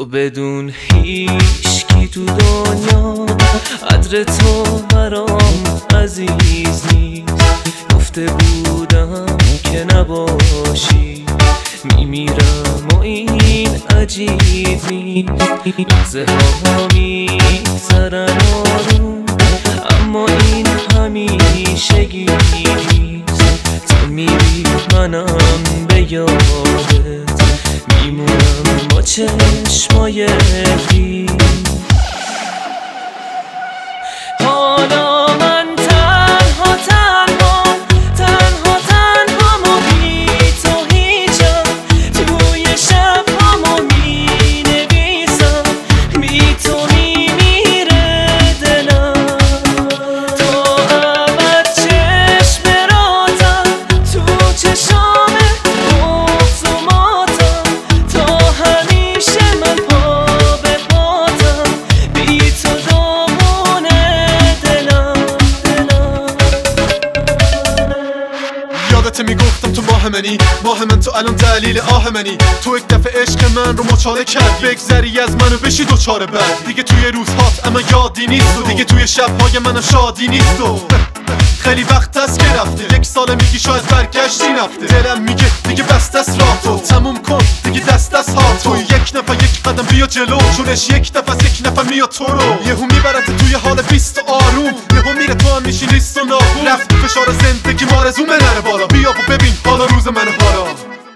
بدون هیچکی تو دنیا قدر تو برام عزیز نیست. گفته بودم که نباشی میمیرم و این عجیب نیست. لحظه ها میگذرن آروم اما این همیشگی نیست. تو میری منم به یادت میمونم با چشمای خیس. حالا من تنها و بی تو هیچم. توی شب همو می نویسم بی تو میمیره دلم. تو ابد چشم راتم تو چشام بغض و ماتم. تا همیشه من پا به پاتم بی تو دامونه دلم. یادت میگفتم تو ماه من تو الان دلیل آه منی. تو یک دفعه عشق من رو مچاله کرد بگذری از منو بشی دوچاره بعد. دیگه توی روزهات اما یادی نیست و دیگه توی شبهای منم شادی نیست و خیلی وقت است که رفته. یک سال میگی شاید برگشتی نفته. دلم میگه دیگه بست است راه تو تموم کن دیگه دست از ها تو. یک نفر یک قدم بیا جلو چونش یک نفر از یک نفر میاد تو رو. یهو میبرت توی حال بیست و آروم یهو میره تو هم میشی لیست و ناگون. رفت فشار زندگی مارزومه نره بالا. بیا و ببین حالا روز منه حالا.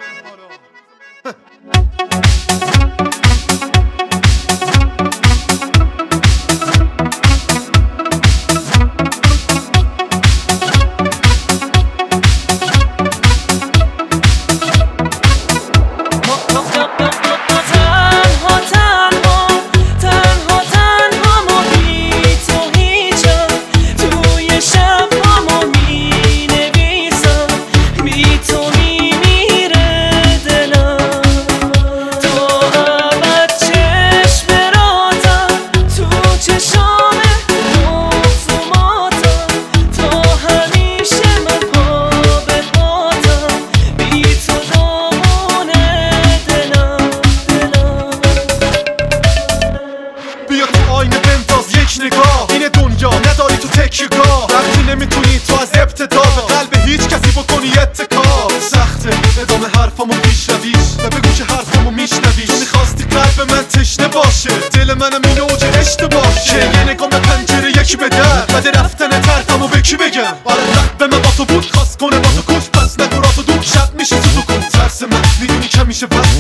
این دنیا نداری تو تکیه‌گاه. وقتی نمیتونی تو از ابتدا به قلب هیچ کسی بکنی اتکا. سخته ادامه حرفامو پیشرویش و بگو که حرفامو میشنویش. میخواستی قلب من تشنه باشه دل منم این اوج اشتباه که یه نگاه به پنجره یکی به در بعد رفتن طرفمو به کی بگم. آره به من با تو بود خواست کنه با تو کش پس نگو را تو دور شب میشه تو کن. ترس من میدونی که میشه